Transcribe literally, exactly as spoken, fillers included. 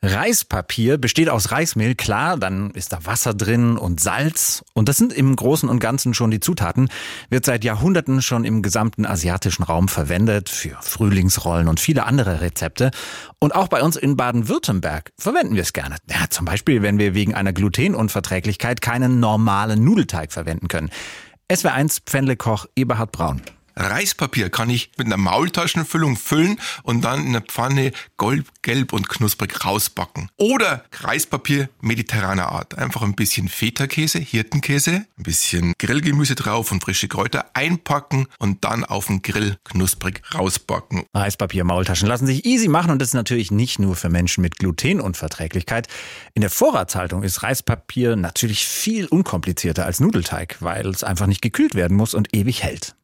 Reispapier besteht aus Reismehl, klar, dann ist da Wasser drin und Salz. Und das sind im Großen und Ganzen schon die Zutaten. Wird seit Jahrhunderten schon im gesamten asiatischen Raum verwendet, für Frühlingsrollen und viele andere Rezepte. Und auch bei uns in Baden-Württemberg verwenden wir es gerne. Ja, zum Beispiel, wenn wir wegen einer Glutenunverträglichkeit keinen normalen Nudelteig verwenden können. S W R eins Pfändlekoch Eberhard Braun. Reispapier kann ich mit einer Maultaschenfüllung füllen und dann in der Pfanne gold, gelb und knusprig rausbacken. Oder Reispapier mediterraner Art. Einfach ein bisschen Feta-Käse, Hirtenkäse, ein bisschen Grillgemüse drauf und frische Kräuter einpacken und dann auf den Grill knusprig rausbacken. Reispapier, Maultaschen lassen sich easy machen und das ist natürlich nicht nur für Menschen mit Glutenunverträglichkeit. In der Vorratshaltung ist Reispapier natürlich viel unkomplizierter als Nudelteig, weil es einfach nicht gekühlt werden muss und ewig hält.